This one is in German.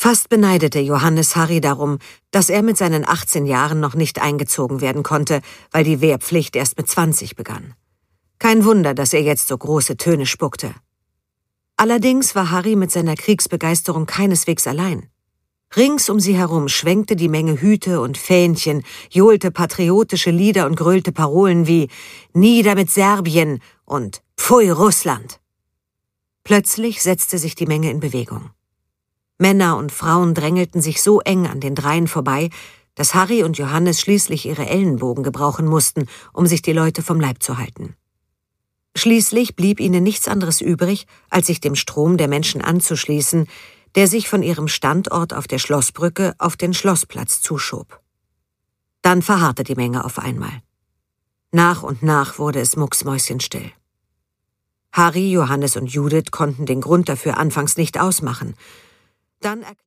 Fast beneidete Johannes Harry darum, dass er mit seinen 18 Jahren noch nicht eingezogen werden konnte, weil die Wehrpflicht erst mit 20 begann. Kein Wunder, dass er jetzt so große Töne spuckte. Allerdings war Harry mit seiner Kriegsbegeisterung keineswegs allein. Rings um sie herum schwenkte die Menge Hüte und Fähnchen, johlte patriotische Lieder und gröhlte Parolen wie »Nieder mit Serbien« und »Pfui Russland«. Plötzlich setzte sich die Menge in Bewegung. Männer und Frauen drängelten sich so eng an den dreien vorbei, dass Harry und Johannes schließlich ihre Ellenbogen gebrauchen mussten, um sich die Leute vom Leib zu halten. Schließlich blieb ihnen nichts anderes übrig, als sich dem Strom der Menschen anzuschließen, der sich von ihrem Standort auf der Schlossbrücke auf den Schlossplatz zuschob. Dann verharrte die Menge auf einmal. Nach und nach wurde es mucksmäuschenstill. Harry, Johannes und Judith konnten den Grund dafür anfangs nicht ausmachen. Dann